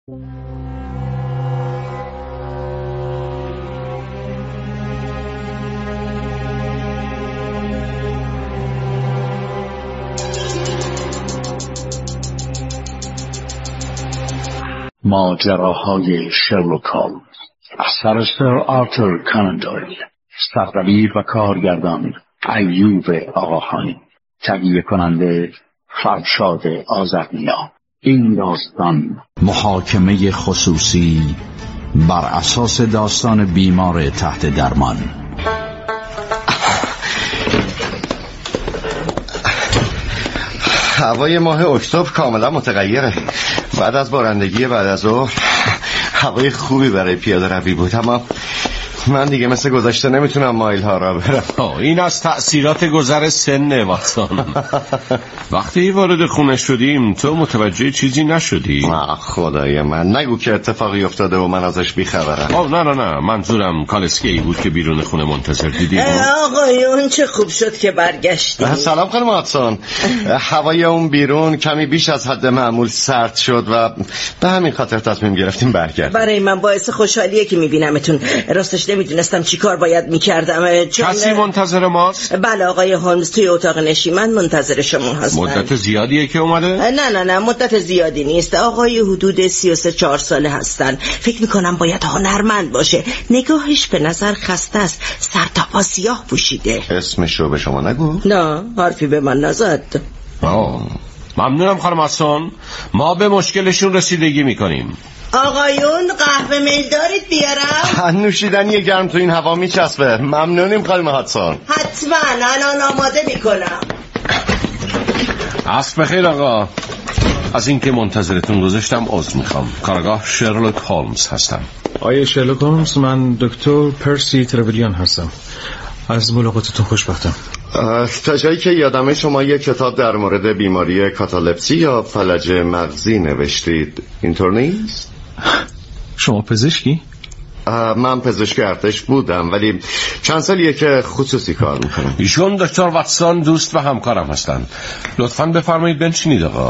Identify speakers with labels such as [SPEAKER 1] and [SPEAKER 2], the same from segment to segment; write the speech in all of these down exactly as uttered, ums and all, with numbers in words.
[SPEAKER 1] ماجراهای شرلوک هولمز اثر سر آرتور کانان دویل، سردبیر و کارگردان ایوب آقاخانی، تهیه کننده فرشاد آذرنیا. این داستان
[SPEAKER 2] محاکمه خصوصی بر اساس داستان بیمار تحت درمان.
[SPEAKER 3] هوای ماه اکتبر کاملا متغیره. بعد از بارندگی بعد از ظهر هوای خوبی برای پیاده روی بود، اما من دیگه مثل گذشته نمیتونم مایل ها را برم.
[SPEAKER 4] این از تأثیرات گذر سن واتسون. وقتی وارد خونه شدیم تو متوجه چیزی نشدی؟
[SPEAKER 3] خدای من، نگو که اتفاقی افتاده و من ازش بیخبرم.
[SPEAKER 4] آه نه نه نه منظورم کالسکی ای بود که بیرون خونه منتظر دیدی.
[SPEAKER 5] آقایون چه خوب شد که برگشتیم.
[SPEAKER 3] سلام خانم واتسون. هوای اون بیرون کمی بیش از حد معمول سرد شد و به همین خاطر تصمیم گرفتیم برگردیم.
[SPEAKER 5] برای من باعث خوشحالیه که میبینمتون. راستش نمیدونستم چی کار باید میکردم. چون...
[SPEAKER 4] کسی منتظر ماست؟
[SPEAKER 5] بله آقای هولمز، توی اتاق نشیمن منتظر شما هستن.
[SPEAKER 4] مدت زیادیه که اومده؟
[SPEAKER 5] نه نه نه مدت زیادی نیست. آقای حدود سی و سه چهار ساله هستن. فکر میکنم باید هنرمند باشه. نگاهش به نظر خسته است، سر تا پا سیاه پوشیده.
[SPEAKER 3] اسمش رو به شما نگو؟
[SPEAKER 5] نه حرفی به من نزد.
[SPEAKER 3] آه.
[SPEAKER 4] ممنونم خانم واتسون، ما به مشکلشون رسیدگی میکنیم.
[SPEAKER 5] آقایون قهوه میل دارید بیارم؟
[SPEAKER 3] نوشیدنی گرم تو این هوا میچسبه. ممنونیم خانم واتسون.
[SPEAKER 5] حتما الان آماده میکنم.
[SPEAKER 4] عصر بخیر آقا. از اینکه منتظرتون گذاشتم عذر میخوام. کارگاه شرلوک هولمز هستم.
[SPEAKER 6] آیه شرلوک هولمز، من دکتر پرسی ترویلیان هستم. از ملاقاتتون خوشبختم.
[SPEAKER 3] تا جایی که یادمه شما یک کتاب در مورد بیماری کاتالپسی یا فلج مغزی نوشتید، اینطور نیست؟
[SPEAKER 6] شما پزشکی؟
[SPEAKER 3] من پزشک ارتش بودم ولی چند سالیه که خصوصی کار میکنم.
[SPEAKER 4] ایشون دکتر واتسون دوست و همکارم هستن. لطفاً بفرمایید بنشینید آقا.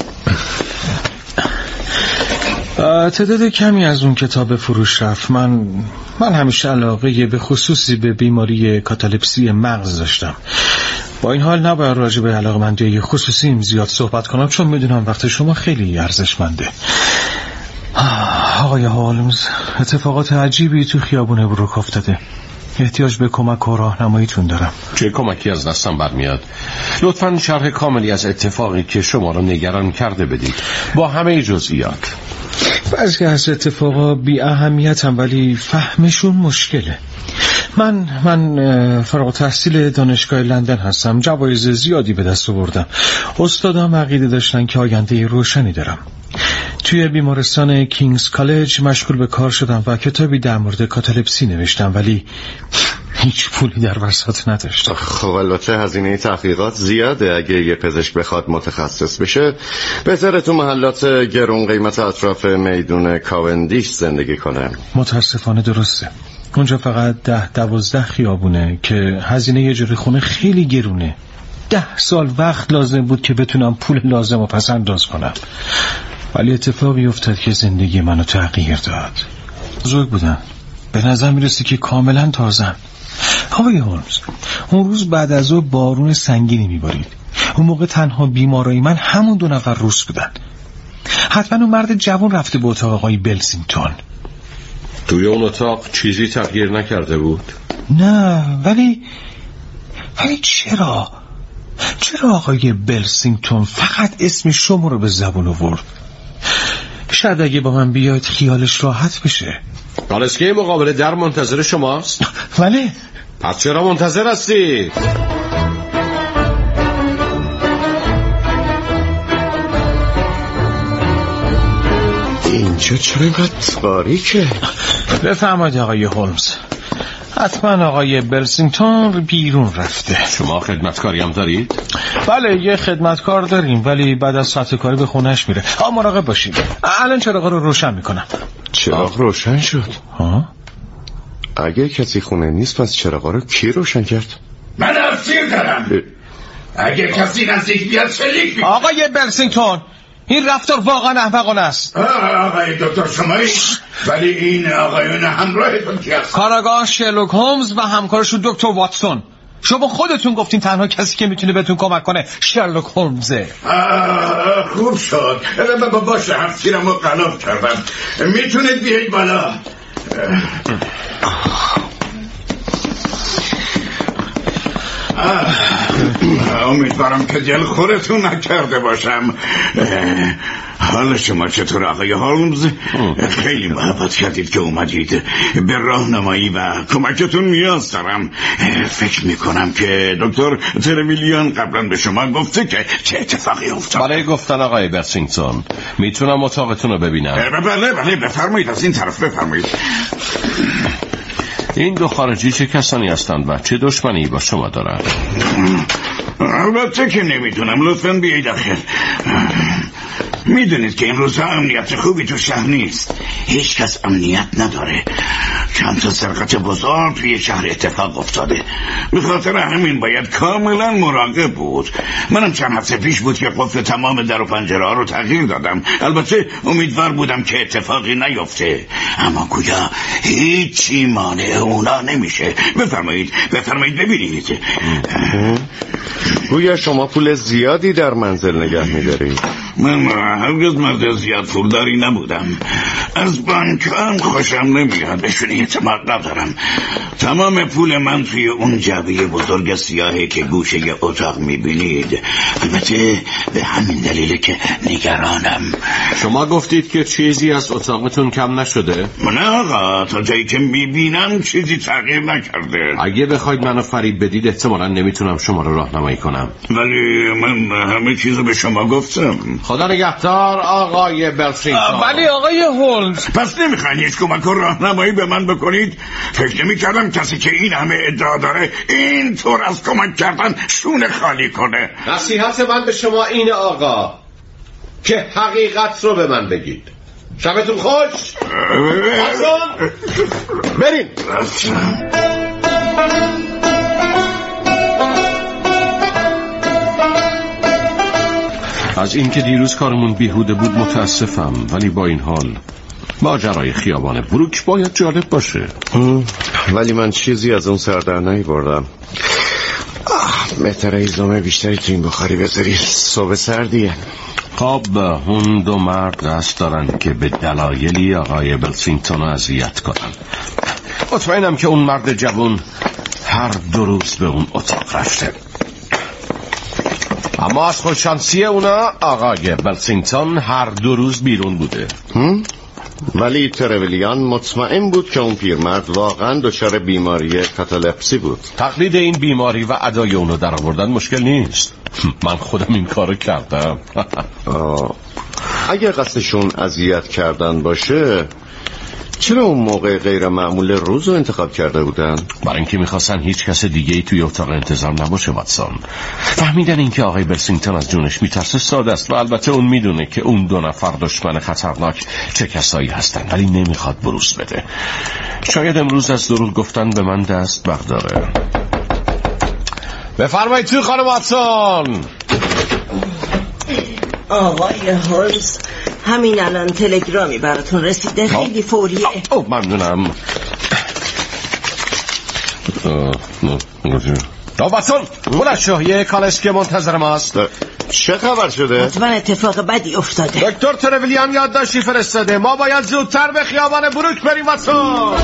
[SPEAKER 6] تعداد کمی از اون کتاب فروش رفت. من من همیشه علاقه به خصوصی به بیماری کاتالپسی مغز داشتم. با این حال نباید راجع به علاقه‌مندی خصوصیم زیاد صحبت کنم، چون میدونم وقت شما خیلی ارزشمنده. آقای هولمز، اتفاقات عجیبی تو خیابون بروک افتاده. احتیاج به کمک و راهنماییتون دارم.
[SPEAKER 4] چه کمکی از دستم برمیاد؟ لطفاً شرح کاملی از اتفاقی که شما رو نگران کرده بدید با همه جزئیات.
[SPEAKER 6] بعضی از اتفاقا بی اهمیت هم ولی فهمشون مشکله. من من فارغ التحصیل دانشگاه لندن هستم. جوایز زیادی به دست آوردم. استادام عقیده داشتن که آینده روشنی دارم. توی بیمارستان کینگز کالج مشغول به کار شدم و کتابی در مورد کاتالپسی نوشتم، ولی هیچ پولی در وسط نداشتم.
[SPEAKER 3] خب البته هزینه تحقیقات زیاده. اگه یه پزشک بخواد متخصص بشه بهتره تو محلات گرون قیمت اطراف میدون کاوندیش زندگی کنه.
[SPEAKER 6] متاسفانه درسته. اونجا فقط ده دوازده خیابونه که هزینه یه جوری خونه خیلی گرونه. ده سال وقت لازم بود که بتونم پول لازم رو پس انداز کنم، ولی اتفاقی افتاد که زندگی منو تغییر داد. بزرگ بودم، به نظر میرسی که کاملا تازم. آقای هولمز، اون روز بعد از اون بارون سنگینی میبارید. اون موقع تنها بیمارای من همون دو نفر روس بودن. حتما اون مرد جوان رفته به اتاق آقای بلسینگتون.
[SPEAKER 4] توی اون اتاق چیزی تغییر نکرده بود؟
[SPEAKER 6] نه، ولی ولی چرا؟ چرا آقای بلسینگتون فقط اسم شما رو به زبون آورد؟ شاید اگه با من بیاید خیالش راحت بشه.
[SPEAKER 4] کالسکی مقابل در منتظر شماست؟
[SPEAKER 6] بله.
[SPEAKER 4] پس چرا منتظر هستی؟
[SPEAKER 3] اینجا چرا اینقدر تاریکه؟
[SPEAKER 6] بفرمایید آقای هولمز. حتما آقای بلسینگتون بیرون رفته.
[SPEAKER 4] شما خدمتکاری هم دارید؟
[SPEAKER 6] بله یه خدمتکار داریم، ولی بعد از ساعت کاری به خونش میره. ها مراقب باشید. الان چراغا رو روشن میکنم.
[SPEAKER 3] چراغ روشن شد؟
[SPEAKER 6] ها؟
[SPEAKER 3] اگه کسی خونه نیست پس چراغا رو کی روشن کرد؟
[SPEAKER 7] من افسیر دارم. اگه کسی نزدیک بیاد شلیک میکنم.
[SPEAKER 6] آقای بلسینگتون این رفتار واقعا احمقانه است.
[SPEAKER 7] آقای دکتر شمایی، ولی این آقایون همراهتون کی هست؟
[SPEAKER 6] کاراگاه شرلوک هومز و همکارشون دکتر واتسون. شما خودتون گفتین تنها کسی که میتونه بهتون کمک کنه شرلوک هولمزه.
[SPEAKER 7] خوب شد. باشه، همسیرم رو قلاب کردم. میتونید بیایید بالا. امیدوارم که دل خورتون نکرده باشم. حال شما چطور آقای هولمز؟ خیلی محبت کردید که اومدید. به راهنمایی و کمکتون نیاز دارم. فکر میکنم که دکتر ترویلیان قبلا به شما گفته که چه اتفاقی افتاد.
[SPEAKER 4] برای گفتن آقای برسینگتون میتونم اتاقتون رو ببینم؟
[SPEAKER 7] بله بله بفرمایید، از این طرف بفرمایید.
[SPEAKER 4] این دو خارجی چه کسانی هستند و چه دشمنی با شما دارند؟
[SPEAKER 7] البته که نمیدونم، لطفاً بیایید داخل. میدونید که این روزها امنیت خوبی تو شهر نیست. هیچ کس امنیت نداره. چند تا سرقت بزرگ توی شهر اتفاق افتاده. به خاطر همین باید کاملا مراقب بود. منم چند هفته پیش بود که قفل تمام در و پنجره ها رو تغییر دادم. البته امیدوار بودم که اتفاقی نیفته، اما گویا هیچی مانع اونا نمیشه. بفرمایید بفرمایید ببینید.
[SPEAKER 3] گویا شما پول زیادی در منزل نگه می‌دارید.
[SPEAKER 7] من هرگز مرد زیاد پولداری نبودم. از بانک هم خوشم نمیاد، بهشون اعتماد ندارم. تمام پول من توی اون جعبه بزرگ سیاهی که گوشه اتاق میبینید. البته به همین دلیله که نگرانم.
[SPEAKER 4] شما گفتید که چیزی از اتاقتون کم نشده؟
[SPEAKER 7] نه آقا، تا جایی که میبینم چیزی تغییر نکرده.
[SPEAKER 4] اگه بخواید منو فریب بدید احتمالاً نمیتونم شما رو راهنمایی کنم.
[SPEAKER 7] ولی من همه چیزو به شما گفتم.
[SPEAKER 4] خدا نگهدار آقای برسینگتون.
[SPEAKER 6] ولی آقای هولمز،
[SPEAKER 7] پس نمیخواین هیچ کمک و راهنمایی به من بکنید؟ فکر نمی‌کردم کسی که این همه ادعا داره این طور از کمک کردن شونه خالی کنه.
[SPEAKER 4] نصیحت من به شما اینه آقا که حقیقت رو به من بگید. شبتون خوش. بریم. از اینکه دیروز کارمون بیهوده بود متاسفم، ولی با این حال ماجرای خیابان بروک باید جالب باشه.
[SPEAKER 3] ولی من چیزی از اون سر در نیاوردم. بهتره ایزومه بیشتری تو این بخاری بذاری، صبح سردیه.
[SPEAKER 4] خب اون دو مرد قصد دارن که به دلایلی آقای برسینگتون رو اذیت کنن. مطمئنم که اون مرد جوان هر دو روز به اون اتاق رفته، اما از خوششانسی اونا آقای برسینگتون هر دو روز بیرون بوده.
[SPEAKER 3] ولی ترویلیان مطمئن بود که اون پیرمرد واقعا دچار بیماری کاتالپسی بود.
[SPEAKER 4] تقلید این بیماری و ادای اونو در آوردن مشکل نیست. من خودم این کارو کردم.
[SPEAKER 3] اگه قصدشون اذیت کردن باشه چرا اون موقع غیر معمول روز رو انتخاب کرده بودن؟
[SPEAKER 4] برای اینکه میخواستن هیچ کس دیگه ای توی اتاق انتظام نباشه. واتسون فهمیدن اینکه آقای برسینگتون از جونش میترسه ساده است و البته اون میدونه که اون دو نفر دشمن خطرناک چه کسایی هستن، ولی نمیخواد بروز بده. شاید امروز از دروغ گفتن به من دست برداره. بفرمایید تو خانم واتسون.
[SPEAKER 5] آقای هولمز، همین الان تلگرامی براتون رسیده، خیلی فوریه.
[SPEAKER 4] او ممنونم. واتسون بلند شو، یه کالسکه منتظر ماست.
[SPEAKER 3] چه خبر شده؟
[SPEAKER 5] حتما اتفاق بدی افتاده.
[SPEAKER 4] دکتر ترویلیان یادداشتی فرستاده، ما باید زودتر به خیابان بروک بریم. واتسون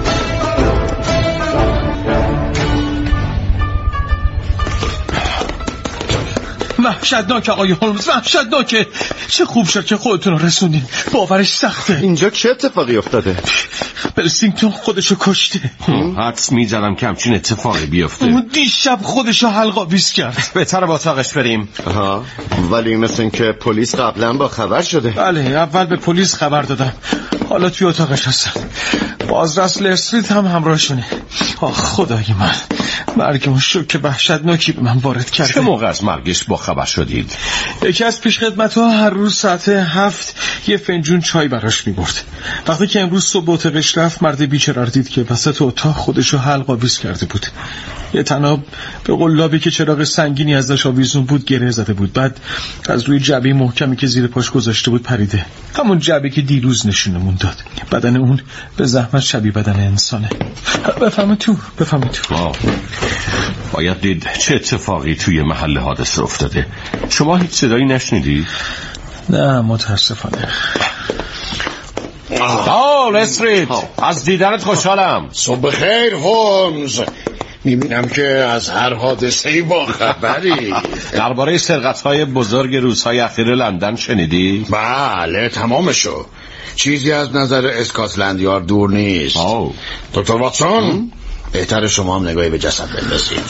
[SPEAKER 6] وحشتناک آقای هولمز، وحشتناکه. چه خوب شد که خودتون رو رسوندین، باورش سخته.
[SPEAKER 3] اینجا چه اتفاقی افتاده؟
[SPEAKER 6] برسینگتون خودشو کشته.
[SPEAKER 4] حدس میزدم که همچین اتفاقی بیفته.
[SPEAKER 6] اون دیشب خودشو حلق‌آویز کرد.
[SPEAKER 4] بهتره با اتاقش بریم.
[SPEAKER 3] آها، ولی مثل این که پلیس قبلا با خبر شده.
[SPEAKER 6] بله، اول به پلیس خبر دادم، حالا توی اتاقش هستن. بازرس لرستریت هم همراهشونه. آه خدای من، مرگ اون شوک وحشتناکی به من وارد کرده.
[SPEAKER 4] چه موقع از مرگش با خبر شدید؟
[SPEAKER 6] یکی از پیشخدمت‌ها هر روز ساعت هفت یه فنجون چای براش می‌برد. وقتی که امروز صبح اتاقش رفت مرد بیچاره رو دید که وسط اتاق خودشو حلق آویز کرده بود. یه تناب به قلابی که چراغ سنگینی ازش آویزون بود گره زده بود. بعد از روی جعبه محکمی که زیر پاش گذاشته بود پریده. همون جعبه که دیروز نشونمون داد. بدن اون به زحمت شبیه بدن انسانه. بفهم تو بفهم تو
[SPEAKER 4] آه. باید دید چه اتفاقی توی محل حادثه افتاده. شما هیچ صدایی نشنیدی؟
[SPEAKER 6] نه متاسفانه.
[SPEAKER 4] آه لستریت، از دیدنت خوشحالم.
[SPEAKER 7] صبح خیر هولمز. میبینم که از هر حادثه‌ای با خبری.
[SPEAKER 4] درباره سرقت‌های بزرگ روزهای اخیر لندن شنیدی؟
[SPEAKER 7] بله تمامشو. چیزی از نظر اسکاتلند یارد دور نیست. دکتر واتسون بهتر شما هم نگاهی به جسد بندازید.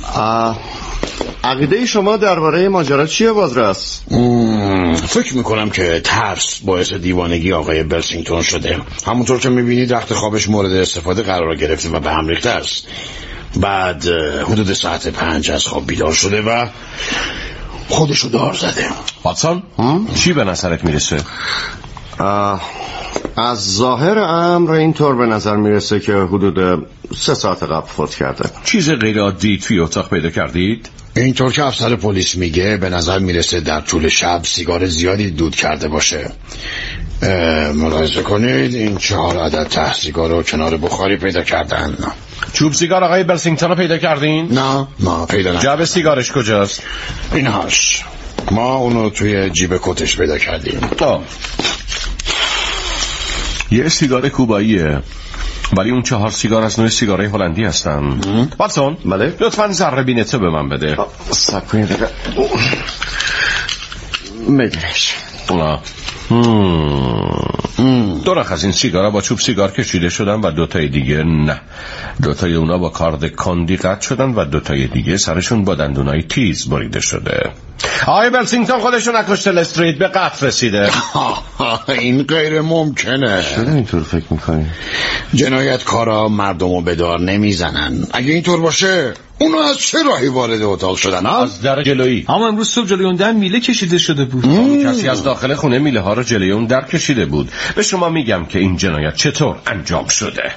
[SPEAKER 3] عقیده شما درباره ماجرا چیه بازرس؟
[SPEAKER 7] فکر میکنم که ترس باعث دیوانگی آقای بلسینگتون شده. همونطور که میبینید رخت خوابش مورد استفاده قرار گرفته و به هم ریخته است. بعد حدود ساعت پنج از خواب بیدار شده و خودشو دار زده.
[SPEAKER 4] واتسون چی به نظرت میرسه؟
[SPEAKER 3] از ظاهر امر اینطور به نظر میرسه که حدود سه ساعت قبل فوت کرده.
[SPEAKER 4] چیز غیر عادی توی اتاق پیدا کردید؟
[SPEAKER 7] اینطور که افسر پلیس میگه به نظر میرسه در طول شب سیگار زیادی دود کرده باشه. ملاحظه کنید این چهار عدد ته سیگار رو کنار بخاری پیدا کردن.
[SPEAKER 4] چوب سیگار آقای بلسینگتون رو پیدا کردین؟
[SPEAKER 7] نه ما پیدا نه.
[SPEAKER 4] جعبه سیگارش کجاست؟
[SPEAKER 7] اینهاش. ما اونو توی جیب کتش پیدا کردیم.
[SPEAKER 4] آه. یه سیگار کوباییه، ولی اون چهار سیگار از نوع سیگارهای هلندی هستن. واتسون
[SPEAKER 3] بله
[SPEAKER 4] لطفاً ذره بینته به من بده.
[SPEAKER 3] صبر کنید دقیقه میگیرش.
[SPEAKER 4] دو رخ از این سیگارا با چوب سیگار کشیده شدن و دوتای دیگه نه. دوتای اونا با کارد کندی قطع شدن و دوتای دیگه سرشون با دندونای تیز بریده شده. آقای بلسینگتون خودشو نکشته لستریت، به قتل رسیده.
[SPEAKER 7] این غیر ممکنه.
[SPEAKER 3] چرا اینطور فکر میکنی؟
[SPEAKER 7] جنایتکارا مردمو به دار نمیزنن. اگه اینطور باشه اونو از چه راهی وارد اتاق شدن؟
[SPEAKER 4] از در جلویی.
[SPEAKER 6] اما امروز صبح جلوی اون در میله کشیده شده بود.
[SPEAKER 4] کسی از داخل خونه میله ها رو جلوی اون در کشیده بود. به شما میگم که این جنایت چطور انجام شده.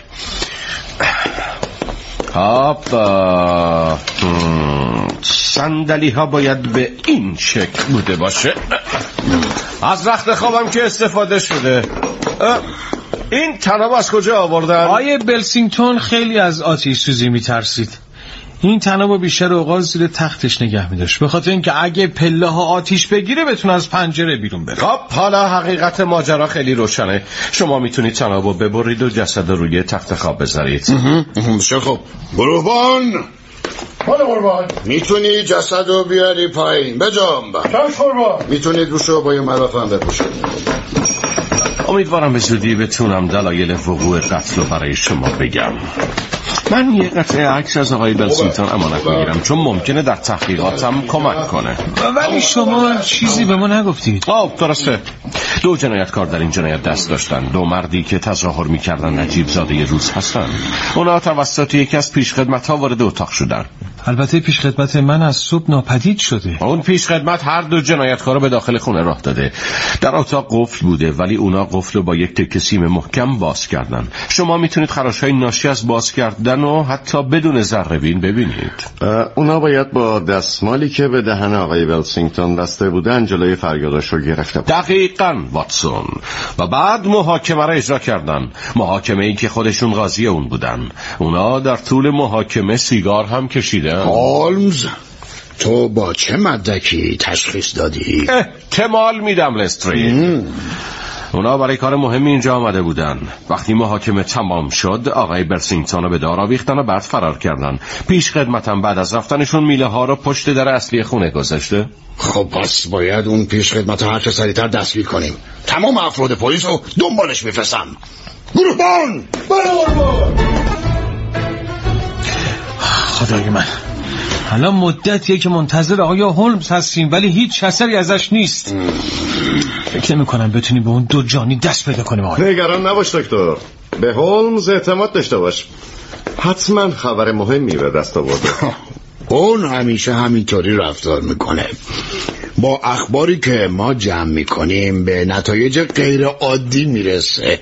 [SPEAKER 4] هاپا صندلی ها باید به این شکل بوده باشه. از رخت خوابم که استفاده شده. این تناب از کجا آوردن؟
[SPEAKER 6] آیه بلسینگتون خیلی از آتش سوزی میترسید. این تنابو بیشتر اوقات زیر تختش نگه می‌داشت، به خاطر اینکه اگه پله ها آتیش بگیره بتونه از پنجره بیرون بره.
[SPEAKER 4] خب حالا حقیقت ماجرا خیلی روشنه. شما میتونید تنابو ببرید و جسد روی تخت خواب بذارید.
[SPEAKER 7] بسیار خب. گروهبان حالا قربان میتونی جسد رو بیاری پایین بجام با چش قربان. میتونید روشو با یه ملافم بپوشید.
[SPEAKER 4] امیدوارم به زودی بتونم دلایل وقوع قتل رو برای شما بگم. من یه قطعه عکس از آقای بلسینگتون امانت میگیرم چون ممکنه در تحقیقاتم کمک کنه.
[SPEAKER 6] ولی شما چیزی به ما نگفتید.
[SPEAKER 4] آه درسته. دو جنایتکار در این جنایت دست داشتن. دو مردی که تظاهر میکردن نجیب زاده روز هستن. اونا توسط یکی از پیشخدمت‌ها وارد اتاق شدن.
[SPEAKER 6] البته پیشخدمت من از صبح ناپدید شده.
[SPEAKER 4] اون پیشخدمت هر دو جنایتکار رو به داخل خونه راه داده. در اتاق قفل بوده ولی اونا قفل رو با یک تکه سیم محکم باز کردن. شما میتونید خراش‌های ناشی از باز کردن و حتی بدون ذره‌بین ببینید.
[SPEAKER 3] اونا باید با دستمالی که به دهن آقای بلسینگتون بسته بودن جلوی فریادش رو گرفته بود.
[SPEAKER 4] دقیقاً واتسون. و بعد محاکمه را اجرا کردن. محاکمه ای که خودشون قاضی اون بودن. اونا در طول محاکمه سیگار هم کشیدن.
[SPEAKER 7] هولمز تو با چه مدرکی تشخیص دادی؟
[SPEAKER 4] احتمال میدم لستریت. اونا برای کار مهمی اینجا آمده بودن. وقتی محاکمه تمام شد آقای بلسینگتون رو به دار آویختن و بعد فرار کردن. پیش خدمتم بعد از رفتنشون میله ها رو پشت در اصلی خونه گذاشته.
[SPEAKER 7] خب پس باید اون پیش خدمت هر چه سریعتر دستگیر کنیم. تمام افراد پلیس رو دنبالش میفرستم. گروهبان
[SPEAKER 6] خدای من، الان مدتیه که منتظر آقای هولمز هستیم ولی هیچ اثری ازش نیست. فکر نمی‌کنم بتونیم به اون دو جانی دست پیدا کنیم. آقای
[SPEAKER 3] نگران نباش دکتر، به هولمز اعتماد داشته باش. حتما خبر مهمی به دست آورده.
[SPEAKER 7] اون همیشه همینطوری رفتار میکنه.
[SPEAKER 8] با اخباری که ما جمع میکنیم به نتایج غیر عادی میرسه.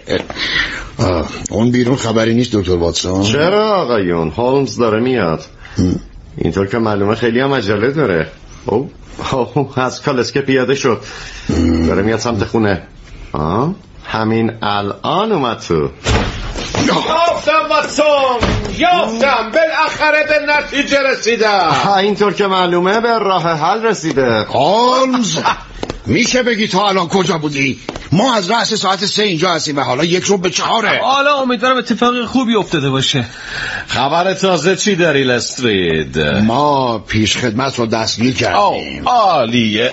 [SPEAKER 8] اون بیرون خبری نیست دکتر واتسون؟
[SPEAKER 3] چرا آقایون؟ هولمز داره میاد. اینطور که معلومه خیلی هم عجله داره. او اوه از کالسکه پیاده شد، داره میاد سمت خونه. آه همین الان اومد تو.
[SPEAKER 4] یافتم واتسون، یافتم، بالاخره به نتیجه رسیدم.
[SPEAKER 3] اینطور که معلومه به راه حل رسیده.
[SPEAKER 8] هولمز میشه بگی تا الان کجا بودی؟ ما از رأس ساعت سه اینجا هستیم و حالا یک رو به چهاره.
[SPEAKER 6] حالا امیدوارم اتفاق خوبی افتاده باشه.
[SPEAKER 4] خبر تازه چی داری لسترید؟
[SPEAKER 8] ما پیش خدمت رو دستگیر کردیم.
[SPEAKER 4] عالیه.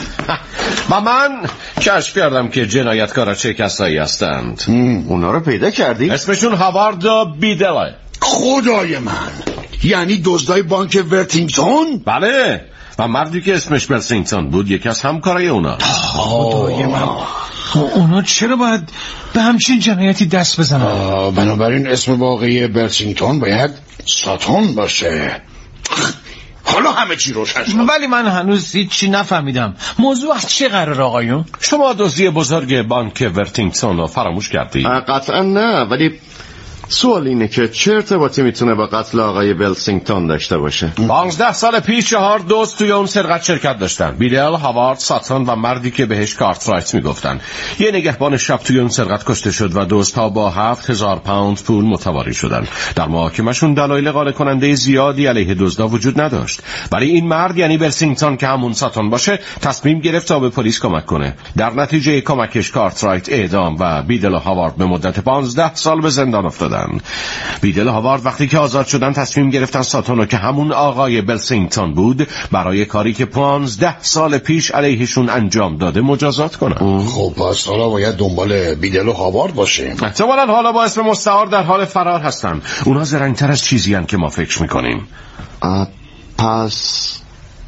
[SPEAKER 4] و من کشف کردم که جنایتکارا چه کسایی هستند.
[SPEAKER 3] اونا رو پیدا کردی؟
[SPEAKER 4] اسمشون هاوارد و بیدله.
[SPEAKER 8] خدای من، یعنی دزدای بانک ورتینگتون؟
[SPEAKER 4] بله، و مردی که اسمش بلسینگتون بود یکی از همکارای اونا.
[SPEAKER 6] خدای من، اونا چرا باید به همچین جنایتی دست بزنن؟
[SPEAKER 8] بنابراین اسم واقعی بلسینگتون باید ساتون باشه. حالا همه چی روشن شد.
[SPEAKER 6] ولی من هنوز هیچی نفهمیدم. موضوع از چه قرار آقایون؟
[SPEAKER 4] شما دزدی بزرگ بانک ورتینگتون رو فراموش کردی؟
[SPEAKER 3] قطعا نه، ولی سوال اینه که چه ارتباطی میتونه با قتل آقای بلسینگتون داشته باشه؟
[SPEAKER 4] پانزده سال پیش چهار دوست توی اون سرقت شرکت داشتن. بیدل، هاوارد، ساتون و مردی که بهش کارترایت میگفتن. یه نگهبان شب توی اون سرقت کشته شد و دوستها با هفت هزار پوند پول متواری شدن. در محاکمه‌شون دلایل قانع کننده زیادی علیه دزدا وجود نداشت، ولی این مرد یعنی بلسینگتون که همون ساتون باشه تصمیم گرفت تا به پلیس کمک کنه. در نتیجه کمکش کارترایت اعدام و بیدل و هاوارد به مدت پانزده سال به زندان افتادن. بیدل و هاوارد وقتی که آزاد شدن تصمیم گرفتن ساتونو که همون آقای بلسینگتون بود برای کاری که پانزده سال پیش علیهشون انجام داده مجازات کنن.
[SPEAKER 8] خب پس حالا باید دنبال بیدل و هاوارد باشیم.
[SPEAKER 4] احتمالاً حالا با اسم مستعار در حال فرار هستن. اونا زرنگتر از چیزی هن که ما فکر میکنیم.
[SPEAKER 3] پس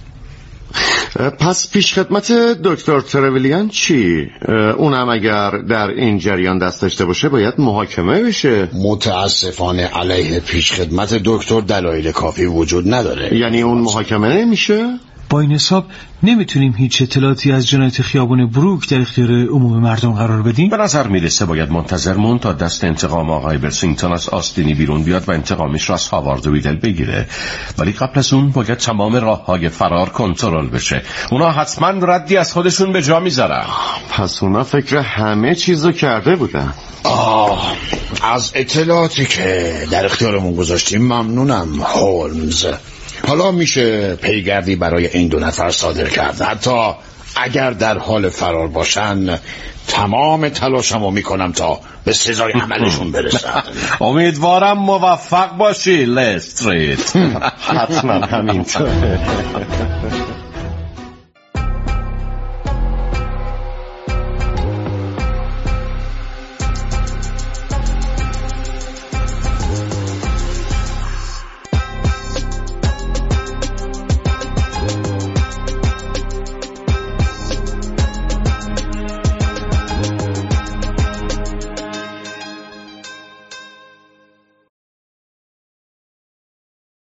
[SPEAKER 3] پس پیش خدمت دکتر ترویلیان چی؟ اونم اگر در این جریان دست داشته باشه باید محاکمه بشه.
[SPEAKER 8] متاسفانه علیه پیش خدمت دکتر دلایل کافی وجود نداره.
[SPEAKER 3] یعنی اون محاکمه نمیشه؟
[SPEAKER 6] با این حساب نمیتونیم هیچ اطلاعاتی از جنایت خیابون بروک در اختیار عموم مردم قرار بدیم؟
[SPEAKER 4] به نظر میرسه باید منتظر مون تا دست انتقام آقای بلسینگتون از آستینی بیرون بیاد و انتقامش را از هاوارد و بیدل بگیره. ولی قبل از اون باید تمام راههای فرار کنترل بشه. اونا حتما ردی از خودشون به جا میذارن.
[SPEAKER 3] پس اونا فکر همه چیزو کرده بودن.
[SPEAKER 8] آه از اطلاعاتی که در اختیارمون گذاشتیم ممنونم هولمز. حالا میشه پیگردی برای این دو نفر صادر کرد. حتی اگر در حال فرار باشن تمام تلاشمو میکنم تا به سزای عملشون برسن.
[SPEAKER 4] امیدوارم موفق باشی لسترید.
[SPEAKER 3] حتما همینطوره.